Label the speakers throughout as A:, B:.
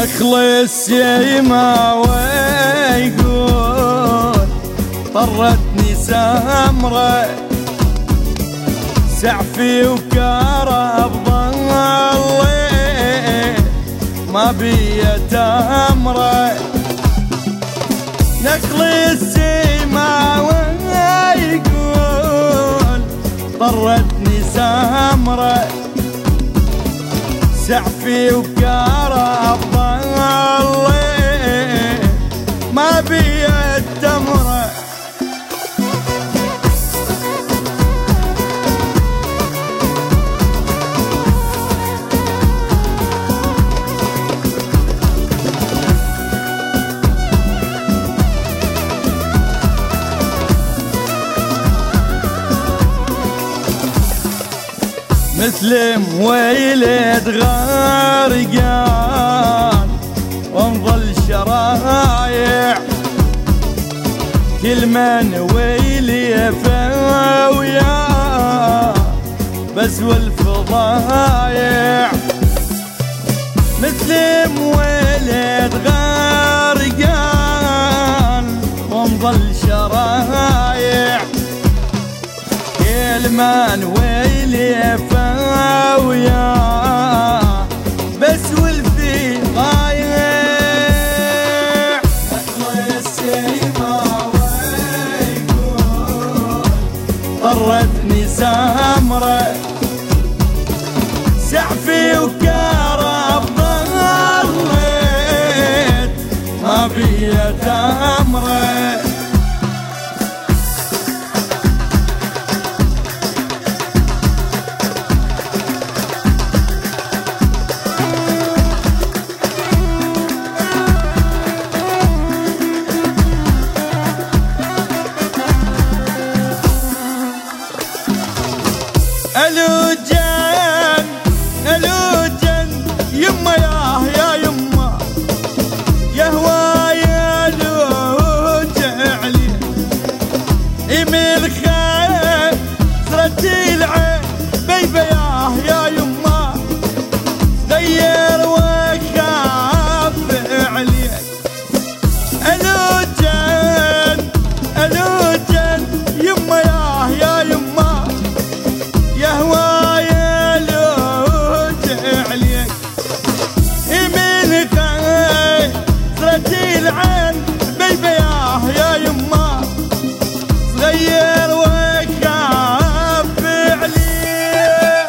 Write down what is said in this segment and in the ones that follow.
A: نخلص يما ويقول طرتني سمرة سعفي وكرب ضلي ما بي تمرة نخلص يما ويقول طرتني سمرة سعفي وكرب ضلي ما بي التمرة مثل مويلد غارقان وانظل شرايع كل من ويلي فويا بس والفضايع مثل مويلد غارقان وانظل شرايع كل من ويلي فويا بس والفي ضايع اخلص يما ويقول طرتني سمرة سعفي وكرب ضليت ما بي تمرة الوجن يما يا يما يا هوايا الوجع علي يميل خير سرتي العين بيبه يا يما غير وخاف عليك الوجن يما يا يما يا هوايا الوجع عليك يمين خير سرتي العين بيبه يا يما صغير وخاف عليك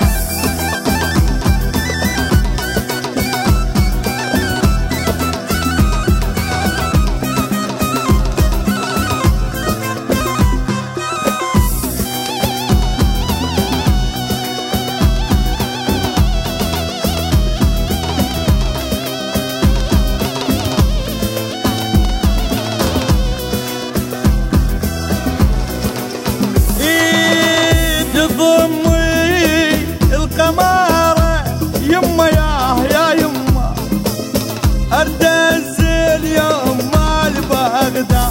A: ضمي القمارة يما يا يما اردزل يما لبغداد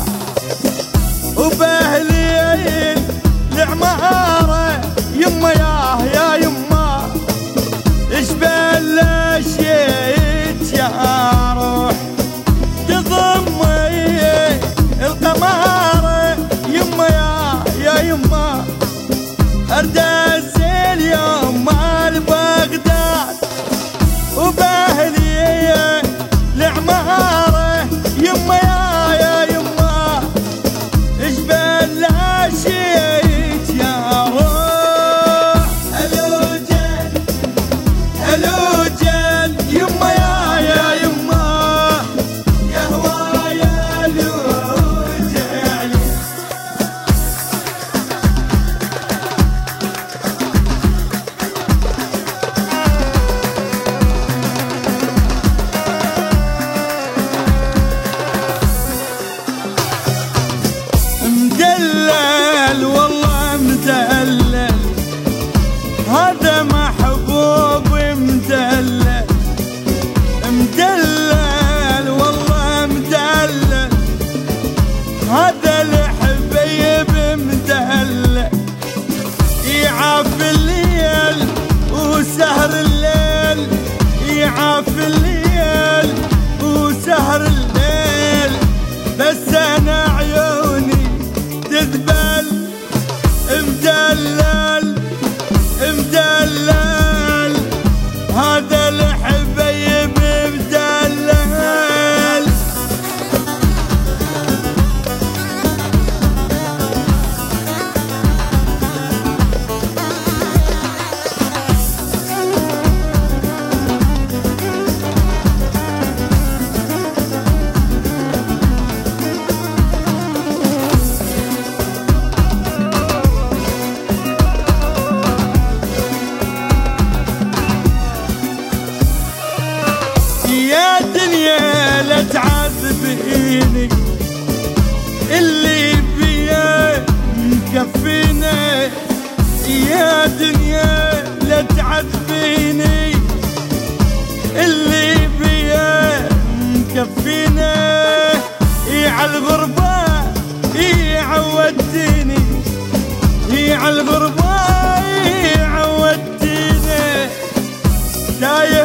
A: وبهليل العمارة يما يا يما اشبال شيت يا روح تضمي القمارة يما يا يما اردزل يما لبغداد وبهلية العمارة يما يا يما اشبال لا شيت يا روح الوجن يما يا يما يا هوايا الوجع عليك مدلل والله مدلل هذا محبوب مدلل والله مدلل هذا الحبيب مدلل يعاف الليل وسهر الليل يعاف الليل تعذبيني، اللي بيا مكفينا يا دنيا لا تعذبيني، اللي بيا مكفينا عالغربة عودتيني، عالغربة عودتيني.